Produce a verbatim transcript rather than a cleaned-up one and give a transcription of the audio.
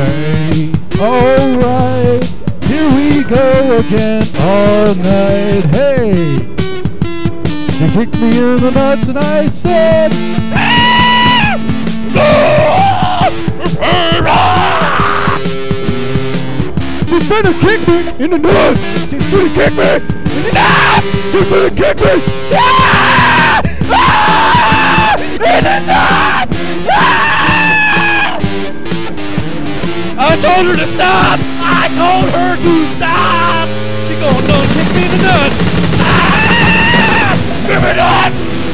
way. Alright, here we go again all night. Hey, she kicked me in the nuts and I said, she's gonna kick me in the nuts. She's gonna kick me in the nuts. She's gonna kick me. Ah! Ah! In the nuts. Ah! I told her to stop. I told her to stop. She gonna kick me in the nuts. Ah! Give me nuts.